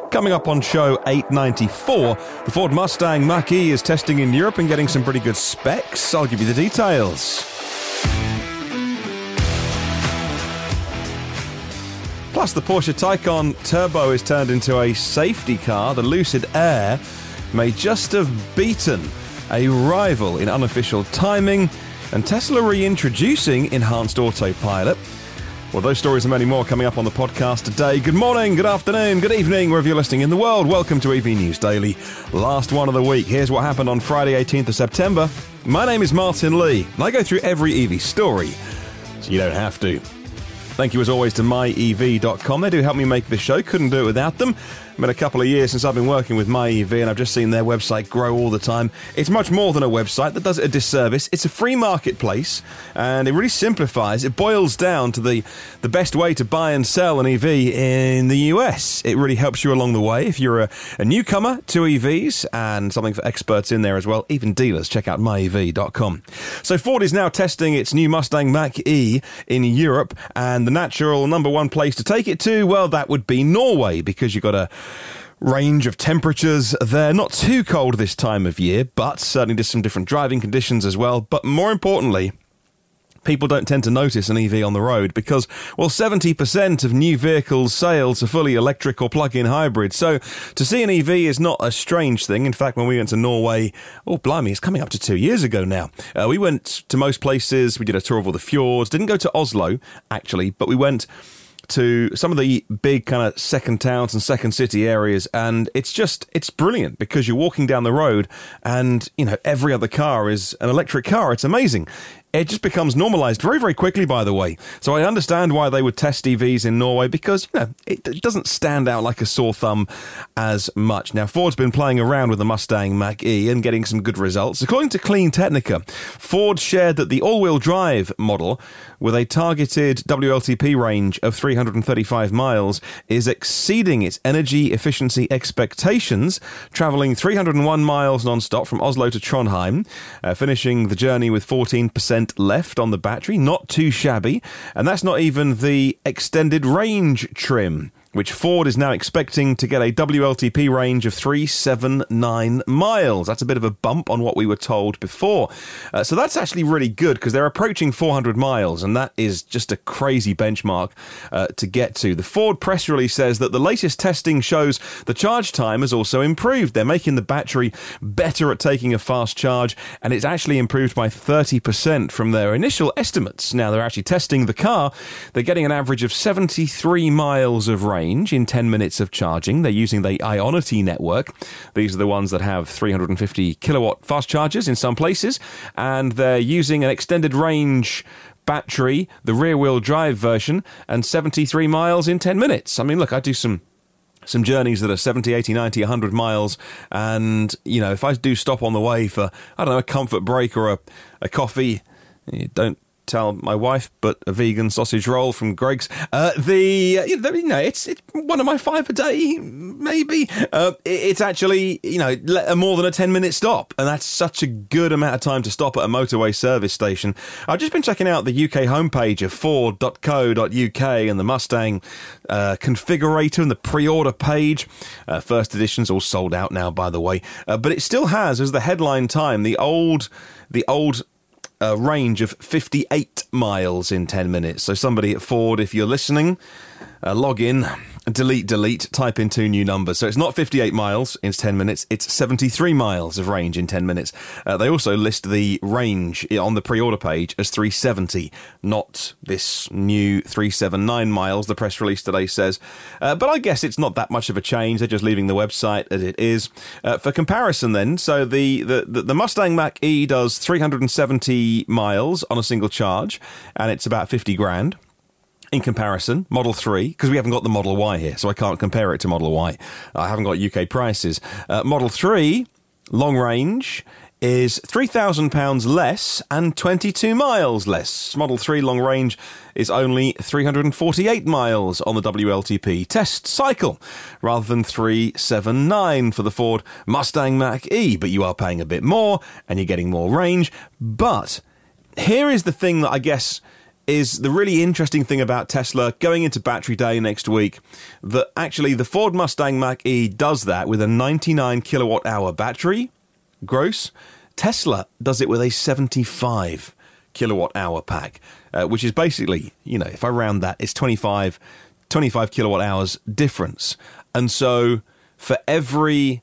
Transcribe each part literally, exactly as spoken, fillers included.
Coming up on show eight ninety-four, the Ford Mustang Mach-E is testing in Europe and getting some pretty good specs. I'll give you the details. Plus, the Porsche Taycan Turbo is turned into a safety car. The Lucid Air may just have beaten a rival in unofficial timing, and Tesla reintroducing enhanced autopilot. Well, those stories and many more coming up on the podcast today. Good morning, good afternoon, good evening, wherever you're listening in the world. Welcome to E V News Daily. Last one of the week. Here's what happened on Friday, eighteenth of September. My name is Martin Lee, and I go through every E V story, so you don't have to. Thank you as always to my E V dot com. They do help me make this show. Couldn't do it without them. It's been a couple of years since I've been working with MyEV, and I've just seen their website grow all the time. It's much more than a website. That does it a disservice. It's a free marketplace, and it really simplifies. It boils down to the, the best way to buy and sell an E V in the U S. It really helps you along the way. If you're a, a newcomer to E Vs, and something for experts in there as well, even dealers, check out my E V dot com. So Ford is now testing its new Mustang Mach-E in Europe, and the natural number one place to take it to, well, that would be Norway, because you've got a range of temperatures there. Not too cold this time of year, but certainly just some different driving conditions as well. But more importantly, people don't tend to notice an E V on the road because, well, seventy percent of new vehicles sales are fully electric or plug-in hybrid. So to see an E V is not a strange thing. In fact, when we went to Norway, oh, blimey, it's coming up to two years ago now. Uh, we went to most places. We did a tour of all the fjords. Didn't go to Oslo, actually, but we went to some of the big kind of second towns and second city areas, and it's just, it's brilliant because you're walking down the road and, you know, every other car is an electric car. It's amazing. It just becomes normalized very, very quickly, by the way. So I understand why they would test E Vs in Norway because, you know, it, it doesn't stand out like a sore thumb as much. Now, Ford's been playing around with the Mustang Mach-E and getting some good results. According to Clean Technica, Ford shared that the all-wheel drive model with a targeted W L T P range of three hundred thirty-five miles is exceeding its energy efficiency expectations, traveling three hundred one miles non-stop from Oslo to Trondheim, uh, finishing the journey with fourteen percent left on the battery. Not too shabby, and that's not even the extended range trim, which Ford is now expecting to get a W L T P range of three hundred seventy-nine miles. That's a bit of a bump on what we were told before. Uh, so that's actually really good because they're approaching four hundred miles, and that is just a crazy benchmark uh, to get to. The Ford press release says that the latest testing shows the charge time has also improved. They're making the battery better at taking a fast charge, and it's actually improved by thirty percent from their initial estimates. Now they're actually testing the car. They're getting an average of seventy-three miles of range in ten minutes of charging. They're using the Ionity network. These are the ones that have three hundred fifty kilowatt fast chargers in some places, and they're using an extended range battery, the rear-wheel drive version, and seventy-three miles in ten minutes. I mean, look, I do some some journeys that are seventy, eighty, ninety, one hundred miles, and, you know, if I do stop on the way for, I don't know, a comfort break or a, a coffee, you don't tell my wife, but a vegan sausage roll from Greg's. Uh, the you know, it's it's one of my five a day, maybe. Uh, it's actually, you know, more than a ten minute stop, and that's such a good amount of time to stop at a motorway service station. I've just been checking out the U K homepage of Ford dot co dot U K and the Mustang uh, configurator and the pre-order page. Uh, first edition's all sold out now, by the way, uh, but it still has as the headline time the old the old. A range of fifty-eight miles in ten minutes. So somebody at Ford, if you're listening, uh, log in, delete, delete, type in two new numbers. So it's not fifty-eight miles in ten minutes, it's seventy-three miles of range in ten minutes. Uh, they also list the range on the pre-order page as three hundred seventy, not this new three hundred seventy-nine miles, the press release today says. Uh, but I guess it's not that much of a change. They're just leaving the website as it is. Uh, for comparison then, so the, the, the, the Mustang Mach-E does three hundred seventy miles on a single charge, and it's about fifty grand. In comparison, Model three, because we haven't got the Model Y here, so I can't compare it to Model Y. I haven't got U K prices. Uh, Model three, long range, is three thousand pounds less and twenty-two miles less. Model three long range is only three hundred forty-eight miles on the W L T P test cycle, rather than three hundred seventy-nine for the Ford Mustang Mach-E. But you are paying a bit more, and you're getting more range. But here is the thing that I guess is the really interesting thing about Tesla going into Battery Day next week, that actually the Ford Mustang Mach-E does that with a ninety-nine kilowatt hour battery, gross. Tesla does it with a seventy-five kilowatt hour pack, uh, which is basically, you know, if I round that, it's twenty-five, twenty-five kilowatt hours difference. And so for every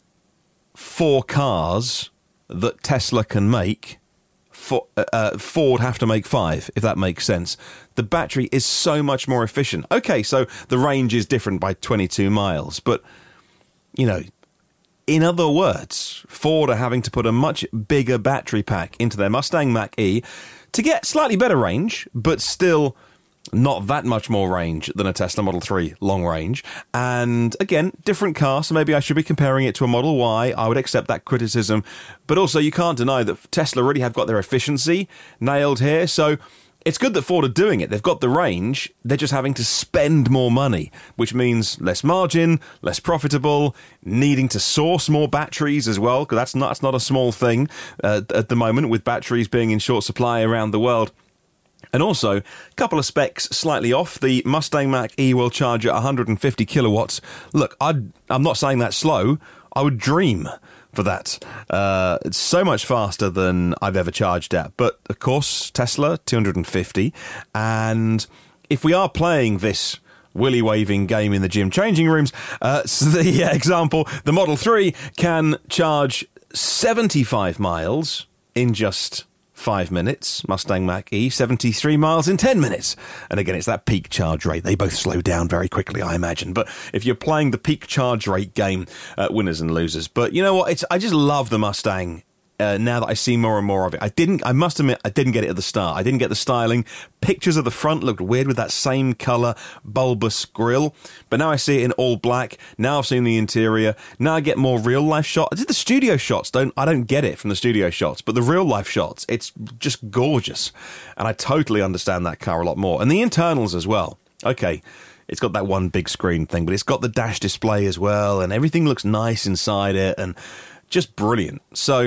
four cars that Tesla can make, for, uh, Ford have to make five, if that makes sense. The battery is so much more efficient. Okay, so the range is different by twenty-two miles, but, you know, in other words, Ford are having to put a much bigger battery pack into their Mustang Mach-E to get slightly better range, but still not that much more range than a Tesla Model three long range. And again, different car, so maybe I should be comparing it to a Model Y. I would accept that criticism. But also, you can't deny that Tesla really have got their efficiency nailed here. So it's good that Ford are doing it. They've got the range. They're just having to spend more money, which means less margin, less profitable, needing to source more batteries as well, because that's not, that's not a small thing uh, at the moment, with batteries being in short supply around the world. And also, a couple of specs slightly off. The Mustang Mach-E will charge at one hundred fifty kilowatts. Look, I'd, I'm not saying that's slow. I would dream for that. Uh, it's so much faster than I've ever charged at. But, of course, Tesla, two hundred fifty. And if we are playing this willy-waving game in the gym changing rooms, uh, so the uh, example, the Model three can charge seventy-five miles in just five minutes. Mustang Mach-E, seventy-three miles in ten minutes. And again, it's that peak charge rate. They both slow down very quickly, I imagine. But if you're playing the peak charge rate game, uh, winners and losers. But you know what? It's I just love the Mustang. Uh, now that I see more and more of it. I didn't, I must admit, I didn't get it at the start. I didn't get the styling. Pictures of the front looked weird with that same colour, bulbous grille. But now I see it in all black. Now I've seen the interior. Now I get more real life shots. I did the studio shots. Don't, I don't get it from the studio shots, but the real life shots, it's just gorgeous. And I totally understand that car a lot more. And the internals as well. Okay. It's got that one big screen thing, but it's got the dash display as well. And everything looks nice inside it and just brilliant. So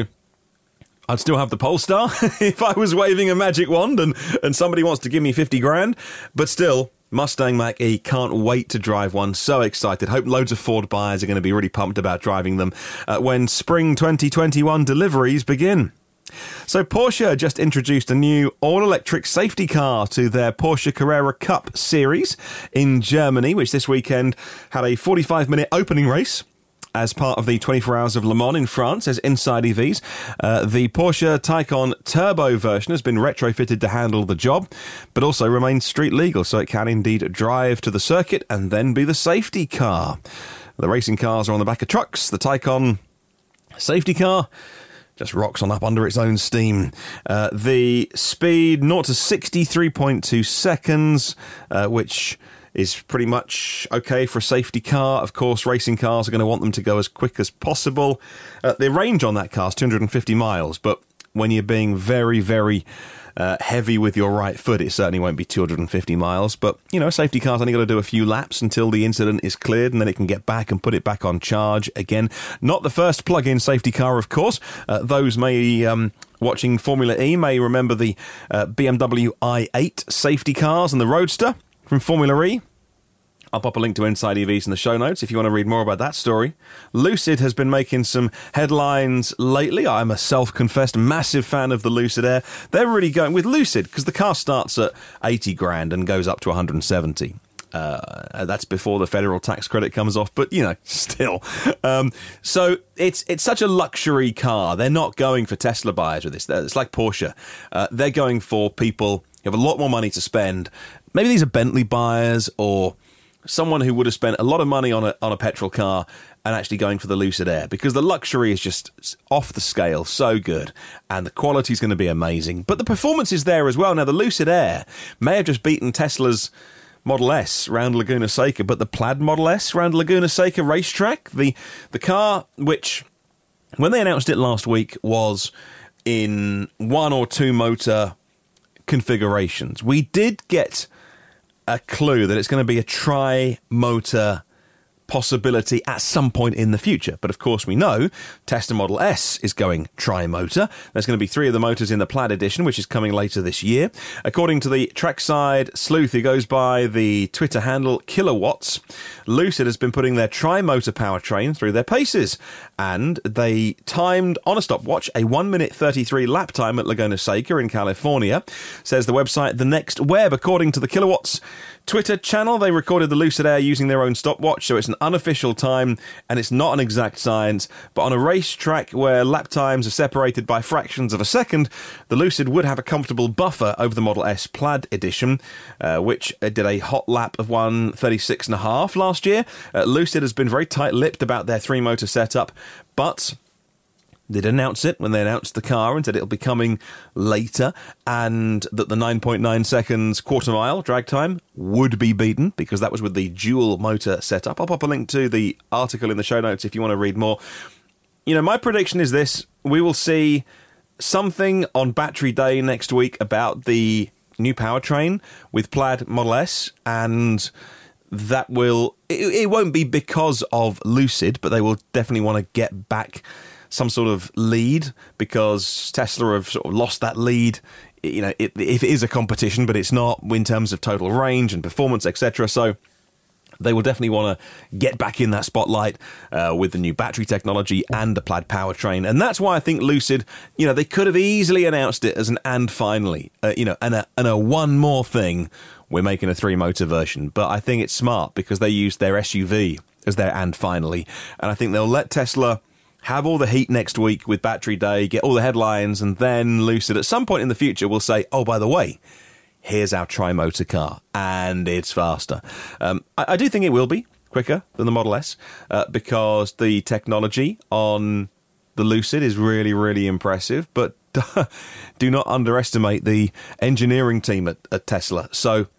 I'd still have the Polestar if I was waving a magic wand and, and somebody wants to give me fifty grand. But still, Mustang Mach-E, can't wait to drive one. So excited. Hope loads of Ford buyers are going to be really pumped about driving them uh, when spring twenty twenty-one deliveries begin. So Porsche just introduced a new all-electric safety car to their Porsche Carrera Cup series in Germany, which this weekend had a forty-five minute opening race as part of the twenty-four Hours of Le Mans in France, as Inside E Vs. Uh, the Porsche Taycan Turbo version has been retrofitted to handle the job, but also remains street legal, so it can indeed drive to the circuit and then be the safety car. The racing cars are on the back of trucks. The Taycan safety car just rocks on up under its own steam. Uh, the speed, zero to sixty, three point two seconds, uh, which is pretty much okay for a safety car. Of course, racing cars are going to want them to go as quick as possible. Uh, the range on that car is two hundred fifty miles, but when you're being very, very uh, heavy with your right foot, it certainly won't be two hundred fifty miles. But, you know, a safety car's only got to do a few laps until the incident is cleared, and then it can get back and put it back on charge again. Not the first plug-in safety car, of course. Uh, those may... Um, watching Formula E may remember the uh, B M W i eight safety cars and the Roadster from Formula E. I'll pop a link to Inside E Vs in the show notes if you want to read more about that story. Lucid has been making some headlines lately. I'm a self-confessed massive fan of the Lucid Air. They're really going with Lucid because the car starts at eighty grand and goes up to one hundred seventy. Uh, that's before the federal tax credit comes off, but, you know, still. Um, so it's it's such a luxury car. They're not going for Tesla buyers with this. It's like Porsche. Uh, they're going for people who have a lot more money to spend. Maybe these are Bentley buyers or someone who would have spent a lot of money on a on a petrol car and actually going for the Lucid Air, because the luxury is just off the scale, so good, and the quality is going to be amazing. But the performance is there as well. Now, the Lucid Air may have just beaten Tesla's Model S round Laguna Seca, but the Plaid Model S round Laguna Seca racetrack, the the car which, when they announced it last week, was in one or two motor configurations. We did get a clue that it's going to be a tri-motor possibility at some point in the future. But of course, we know Tesla Model S is going tri-motor. There's going to be three of the motors in the Plaid edition, which is coming later this year. According to the Trackside Sleuth, who goes by the Twitter handle Kilowatts, Lucid has been putting their tri-motor powertrain through their paces, and they timed on a stopwatch a one minute thirty-three lap time at Laguna Seca in California, says the website The Next Web. According to the Kilowatts Twitter channel, they recorded the Lucid Air using their own stopwatch, so it's an unofficial time and it's not an exact science. But on a racetrack where lap times are separated by fractions of a second, the Lucid would have a comfortable buffer over the Model S Plaid edition, uh, which did a hot lap of one thirty-six and a half last year. Uh, Lucid has been very tight-lipped about their three-motor setup, but did announce it when they announced the car and said it'll be coming later, and that the nine point nine seconds quarter mile drag time would be beaten because that was with the dual motor setup. I'll pop a link to the article in the show notes if you want to read more. You know, my prediction is this: we will see something on Battery Day next week about the new powertrain with Plaid Model S, and that will, it, it won't be because of Lucid, but they will definitely want to get back some sort of lead, because Tesla have sort of lost that lead. You know, it, if it is a competition, but it's not in terms of total range and performance, et cetera. So they will definitely want to get back in that spotlight uh, with the new battery technology and the Plaid powertrain. And that's why I think Lucid, you know, they could have easily announced it as an and finally, uh, you know, and a, and a one more thing, we're making a three-motor version. But I think it's smart because they used their S U V as their and finally. And I think they'll let Tesla have all the heat next week with Battery Day, get all the headlines, and then Lucid at some point in the future will say, oh, by the way, here's our tri-motor car, and it's faster. Um, I, I do think it will be quicker than the Model S, uh, because the technology on the Lucid is really, really impressive, but do not underestimate the engineering team at, at Tesla. So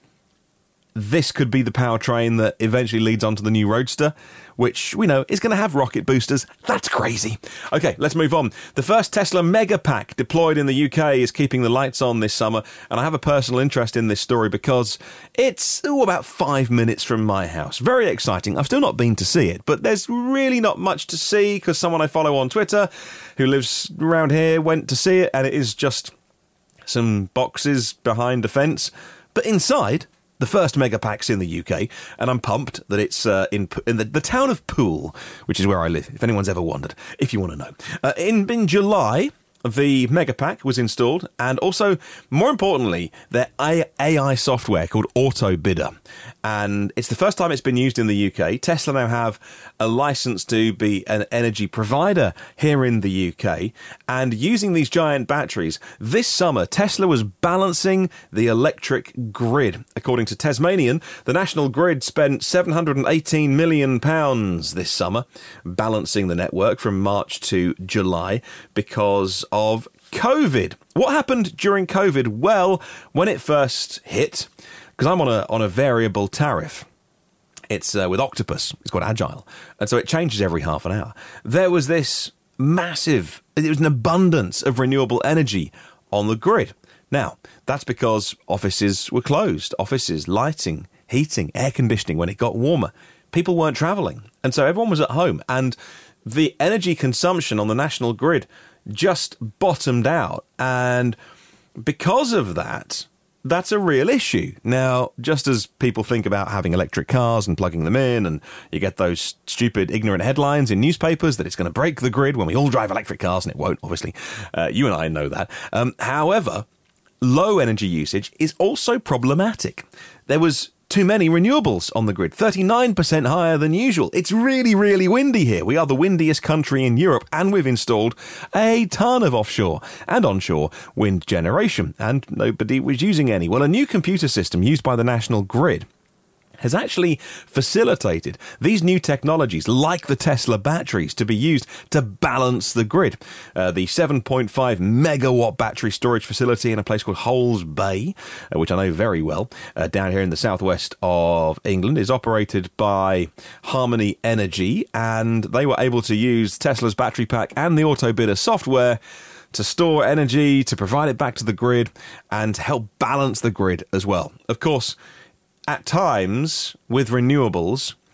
this could be the powertrain that eventually leads onto the new Roadster, which we know is going to have rocket boosters. That's crazy. Okay, let's move on. The first Tesla Megapack deployed in the U K is keeping the lights on this summer, and I have a personal interest in this story because it's ooh, about five minutes from my house. Very exciting. I've still not been to see it, but there's really not much to see because someone I follow on Twitter who lives around here went to see it, and it is just some boxes behind a fence. But inside, the first Megapack's in the U K, and I'm pumped that it's uh, in in the, the town of Poole, which is where I live, if anyone's ever wondered, if you want to know. Uh, in, in July, the Megapack was installed, and also, more importantly, their A I software called Auto Bidder. And it's the first time it's been used in the U K. Tesla now have a license to be an energy provider here in the U K. And using these giant batteries, this summer, Tesla was balancing the electric grid. According to Tasmanian, the national grid spent seven hundred eighteen million pounds this summer balancing the network from March to July because of COVID. What happened during COVID? Well, when it first hit, because I'm on a on a variable tariff, it's uh, with Octopus, it's called Agile, and so it changes every half an hour. There was this massive, it was an abundance of renewable energy on the grid. Now, that's because offices were closed, offices, lighting, heating, air conditioning when it got warmer. People weren't travelling, and so everyone was at home, and the energy consumption on the national grid just bottomed out, and because of that, that's a real issue. Now, just as people think about having electric cars and plugging them in, and you get those stupid, ignorant headlines in newspapers that it's going to break the grid when we all drive electric cars, and it won't, obviously. Uh, you and I know that. Um, however, low energy usage is also problematic. There was too many renewables on the grid, thirty-nine percent higher than usual. It's really, really windy here. We are the windiest country in Europe, and we've installed a ton of offshore and onshore wind generation, and nobody was using any. Well, a new computer system used by the national grid has actually facilitated these new technologies, like the Tesla batteries, to be used to balance the grid. Uh, the seven point five megawatt battery storage facility in a place called Holes Bay, uh, which I know very well, uh, down here in the southwest of England, is operated by Harmony Energy, and they were able to use Tesla's battery pack and the Auto Bidder software to store energy, to provide it back to the grid, and help balance the grid as well. Of course, at times, with renewables,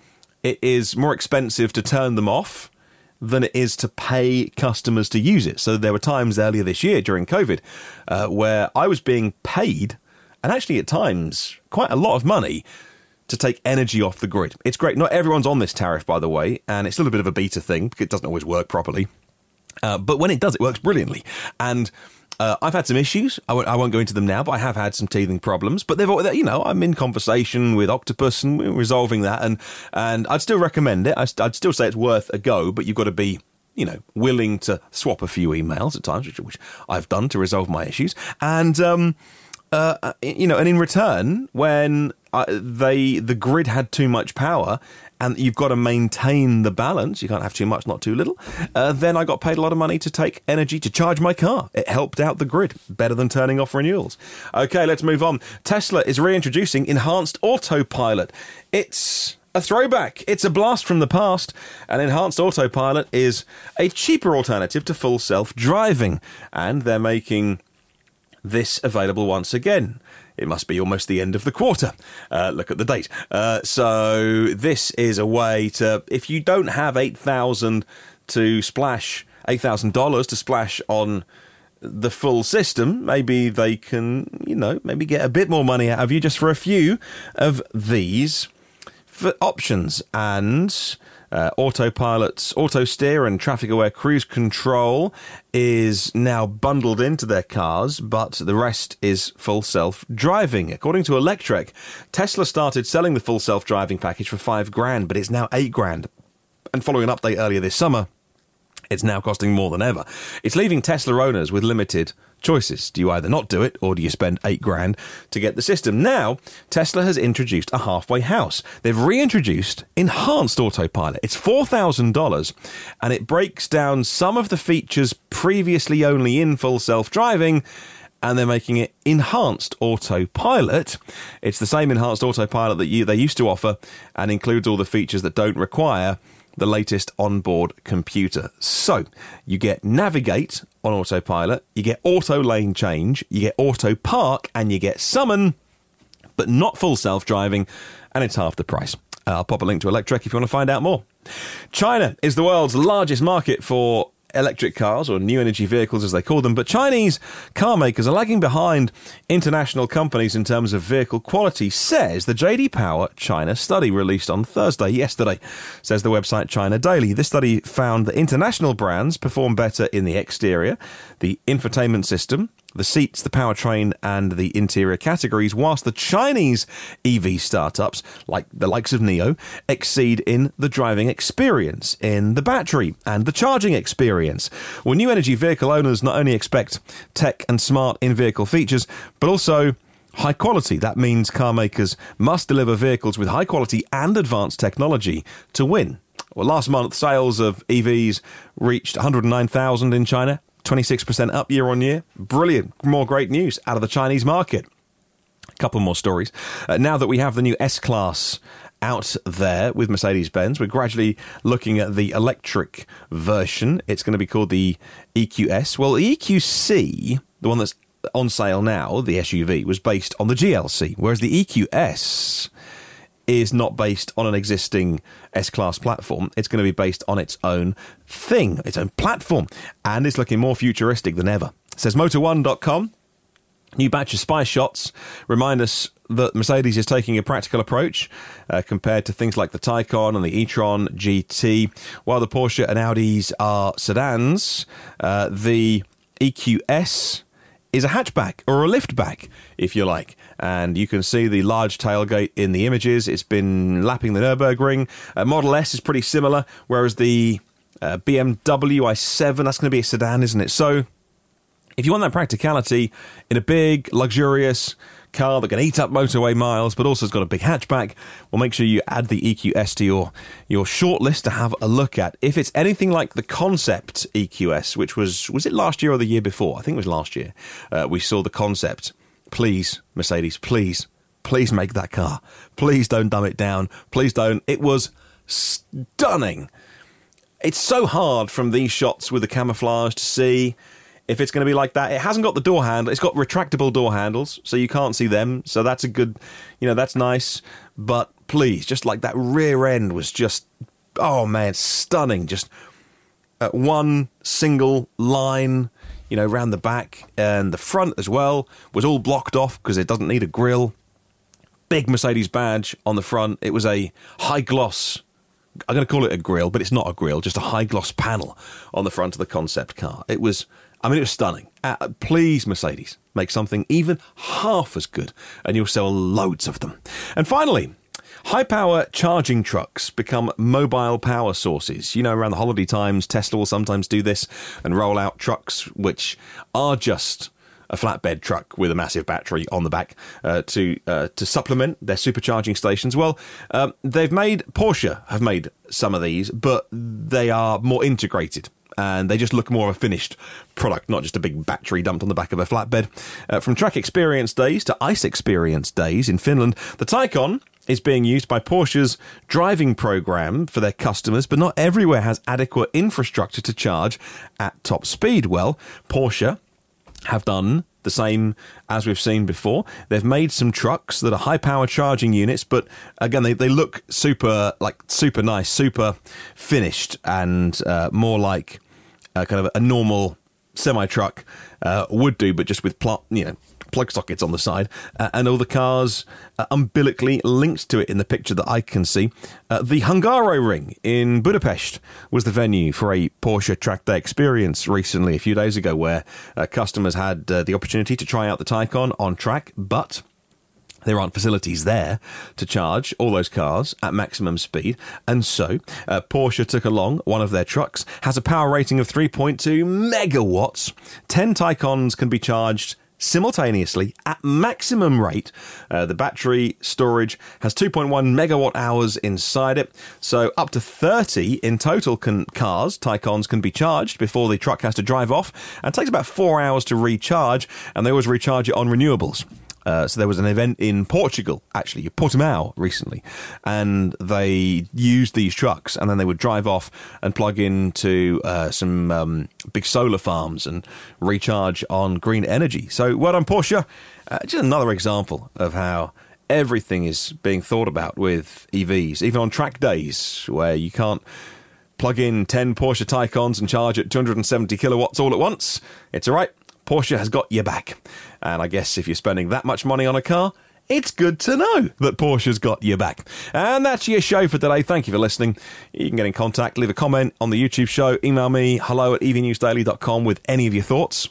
it is more expensive to turn them off than it is to pay customers to use it. So there were times earlier this year during COVID uh, where I was being paid, and actually at times quite a lot of money, to take energy off the grid. It's great. Not everyone's on this tariff, by the way, and it's still a bit of a beta thing because it doesn't always work properly. Uh, but when it does, it works brilliantly. And uh, I've had some issues. I won't, I won't go into them now, but I have had some teething problems. But they've, you know, I'm in conversation with Octopus and we're resolving that. And and I'd still recommend it. I'd still say it's worth a go, but you've got to be, you know, willing to swap a few emails at times, which, which I've done to resolve my issues. And um, uh, you know, and in return, when uh, they the grid had too much power, and you've got to maintain the balance, you can't have too much, not too little, uh, then I got paid a lot of money to take energy to charge my car. It helped out the grid, better than turning off renewals. Okay, let's move on. Tesla is reintroducing enhanced autopilot. It's a throwback. It's a blast from the past. And enhanced autopilot is a cheaper alternative to full self-driving, and they're making this available once again. It must be almost the end of the quarter. Uh, look at the date. Uh, so this is a way to, if you don't have eight thousand dollars to splash, eight thousand dollars to splash on the full system, maybe they can, you know, maybe get a bit more money out of you just for a few of these for options. And Uh, autopilot's auto steer and traffic aware cruise control is now bundled into their cars, but the rest is full self-driving. According to Electrek, Tesla started selling the full self-driving package for five grand, but it's now eight grand. And following an update earlier this summer, it's now costing more than ever. It's leaving Tesla owners with limited choices. Do you either not do it, or do you spend eight grand to get the system? Now, Tesla has introduced a halfway house. They've reintroduced enhanced autopilot. It's four thousand dollars, and it breaks down some of the features previously only in full self-driving, and they're making it enhanced autopilot. It's the same enhanced autopilot that you, they used to offer, and includes all the features that don't require the latest onboard computer. So you get navigate on autopilot, you get auto lane change, you get auto park, and you get summon, but not full self-driving, and it's half the price. Uh, I'll pop a link to Electrek if you want to find out more. China is the world's largest market for electric cars, or new energy vehicles as they call them, but Chinese car makers are lagging behind international companies in terms of vehicle quality, says the J D Power China study released on Thursday, yesterday, says the website China Daily. This study found that international brands perform better in the exterior, the infotainment system, the seats, the powertrain, and the interior categories, whilst the Chinese E V startups, like the likes of NIO, exceed in the driving experience, in the battery, and the charging experience. Well, new energy vehicle owners not only expect tech and smart in-vehicle features, but also high quality. That means car makers must deliver vehicles with high quality and advanced technology to win. Well, last month, sales of E Vs reached one hundred nine thousand in China, twenty-six percent up year on year. Brilliant. More great news out of the Chinese market. A couple more stories. Uh, now that we have the new S-Class out there with Mercedes-Benz, we're gradually looking at the electric version. It's going to be called the E Q S. Well, the E Q C, the one that's on sale now, the S U V, was based on the G L C, whereas the E Q S is not based on an existing S-Class platform. It's going to be based on its own thing, its own platform, and it's looking more futuristic than ever. It says motor one dot com. New batch of spy shots remind us that Mercedes is taking a practical approach uh, compared to things like the Taycan and the e-tron G T. While the Porsche and Audis are sedans, uh, the E Q S is a hatchback, or a liftback, if you like. And you can see the large tailgate in the images. It's been lapping the Nürburgring. Uh, Model S is pretty similar, whereas the uh, B M W i seven, that's going to be a sedan, isn't it? So if you want that practicality in a big, luxurious car that can eat up motorway miles, but also has got a big hatchback, well, make sure you add the E Q S to your, your shortlist to have a look at. If it's anything like the concept E Q S, which was, was it last year or the year before? I think it was last year. Uh, we saw the concept. Please, Mercedes, please, please make that car. Please don't dumb it down. Please don't. It was stunning. It's so hard from these shots with the camouflage to see if it's going to be like that. It hasn't got the door handle. It's got retractable door handles, so you can't see them. So that's a good, you know, that's nice. But please, just like that rear end was just, oh man, stunning. Just uh, one single line, you know, round the back, and the front as well was all blocked off because it doesn't need a grille. Big Mercedes badge on the front. It was a high gloss, I'm going to call it a grille, but it's not a grille, just a high gloss panel on the front of the concept car. It was, I mean, it was stunning. Uh, please, Mercedes, make something even half as good, and you'll sell loads of them. And finally, high-power charging trucks become mobile power sources. You know, around the holiday times, Tesla will sometimes do this and roll out trucks which are just a flatbed truck with a massive battery on the back uh, to uh, to supplement their supercharging stations. Well, um, they've made, Porsche have made some of these, but they are more integrated. And they just look more of a finished product, not just a big battery dumped on the back of a flatbed. Uh, from track experience days to ice experience days in Finland, the Taycan is being used by Porsche's driving program for their customers, but not everywhere has adequate infrastructure to charge at top speed. Well, Porsche have done the same as we've seen before. They've made some trucks that are high-power charging units, but again, they, they look super, like super nice, super finished, and uh, more like uh, kind of a normal semi-truck uh, would do, but just with pl- you know plug sockets on the side, uh, and all the cars uh, umbilically linked to it in the picture that I can see. Uh, the Hungaroring in Budapest was the venue for a Porsche Track Day experience recently, a few days ago, where uh, customers had uh, the opportunity to try out the Taycan on track, but there aren't facilities there to charge all those cars at maximum speed. And so uh, Porsche took along one of their trucks, has a power rating of three point two megawatts. ten Taycans can be charged simultaneously at maximum rate. Uh, the battery storage has two point one megawatt hours inside it, so up to thirty in total can cars, Taycans, can be charged before the truck has to drive off, and it takes about four hours to recharge, and they always recharge it on renewables. Uh, so there was an event in Portugal, actually, Portimao, recently, and they used these trucks, and then they would drive off and plug into uh, some um, big solar farms and recharge on green energy. So well done, Porsche. Uh, just another example of how everything is being thought about with E Vs, even on track days where you can't plug in ten Porsche Taycans and charge at two hundred seventy kilowatts all at once. It's all right. Porsche has got your back. And I guess if you're spending that much money on a car, it's good to know that Porsche's got your back. And that's your show for today. Thank you for listening. You can get in contact, leave a comment on the YouTube show, email me, hello at e v news daily dot com with any of your thoughts.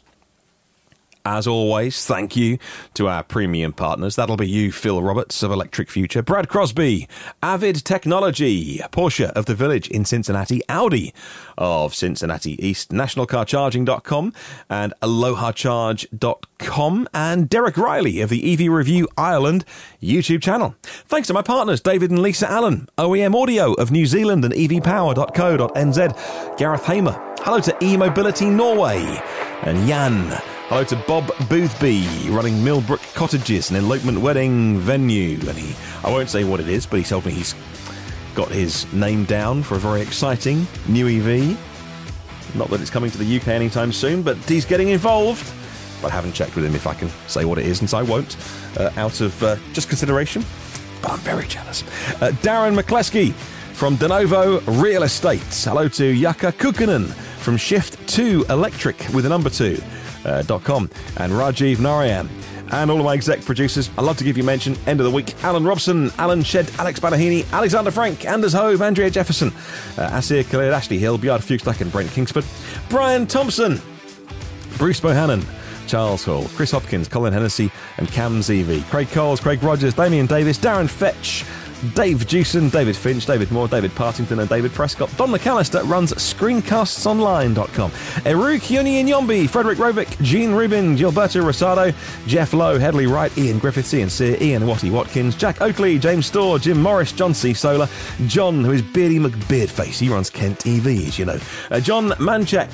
As always, thank you to our premium partners. That'll be you, Phil Roberts of Electric Future, Brad Crosby, Avid Technology, Porsche of the Village in Cincinnati, Audi of Cincinnati East, national car charging dot com and aloha charge dot com, and Derek Riley of the E V Review Ireland YouTube channel. Thanks to my partners, David and Lisa Allen, O E M Audio of New Zealand and e v power dot co dot n z, Gareth Hamer, hello to eMobility Norway, and Jan. Hello to Bob Boothby, running Millbrook Cottages, an elopement wedding venue. And he, I won't say what it is, but he told me he's got his name down for a very exciting new E V. Not that it's coming to the U K anytime soon, but he's getting involved. But I haven't checked with him if I can say what it is, and so I won't, uh, out of uh, just consideration. But I'm very jealous. Uh, Darren McCleskey from DeNovo Real Estate. Hello to Jaka Kukkonen from Shift two Electric with a number two. Uh, .com, and Rajiv Narayan, and all of my exec producers. I'd love to give you a mention. End of the week: Alan Robson, Alan Shed, Alex Banahini, Alexander Frank, Anders Hove, Andrea Jefferson, uh, Asir Khalid, Ashley Hill, Bjard Fuchstack and Brent Kingsford, Brian Thompson, Bruce Bohannon, Charles Hall, Chris Hopkins, Colin Hennessy and Cam Z V, Craig Coles, Craig Rogers, Damian Davis, Darren Fetch, Dave Jewson, David Finch, David Moore, David Partington and David Prescott. Don McAllister runs screencasts online dot com. Eru Kyuni Nyombi, Frederick Rovick, Gene Rubin, Gilberto Rosado, Jeff Lowe, Headley Wright, Ian Griffiths, Ian Sear, Ian Watty Watkins, Jack Oakley, James Storr, Jim Morris, John C. Solar, John, who is Beardy McBeardface. He runs Kent E Vs, you know. Uh, John Manchek,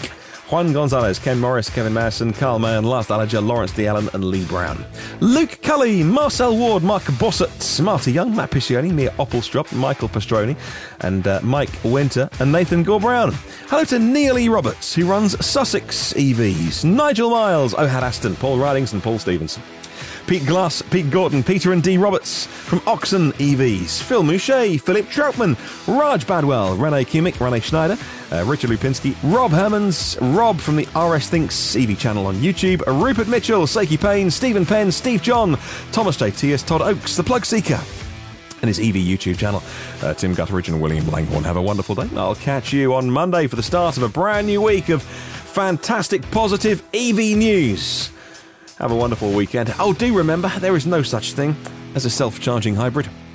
Juan Gonzalez, Ken Morris, Kevin Madison, Carl Mann, Lars Dallagher, Lawrence D. Allen and Lee Brown. Luke Cully, Marcel Ward, Mark Bossett, Marty Young, Matt Piscioni, Mia Oppelstrop, Michael Pastroni and uh, Mike Winter and Nathan Gore-Brown. Hello to Neil E. Roberts, who runs Sussex E Vs. Nigel Miles, Ohad Aston, Paul Ridings and Paul Stevenson. Pete Glass, Pete Gordon, Peter and Dee Roberts from Oxon E Vs. Phil Mouchet, Philip Troutman, Raj Badwell, Renee Kumick, Renee Schneider, uh, Richard Lupinski, Rob Hermans, Rob from the R S Thinks E V channel on YouTube, Rupert Mitchell, Seiki Payne, Stephen Penn, Steve John, Thomas J. T S, Todd Oakes, The Plug Seeker, and his E V YouTube channel. Uh, Tim Gutteridge and William Langhorne. Have a wonderful day. I'll catch you on Monday for the start of a brand new week of fantastic, positive E V news. Have a wonderful weekend. Oh, do remember, there is no such thing as a self-charging hybrid.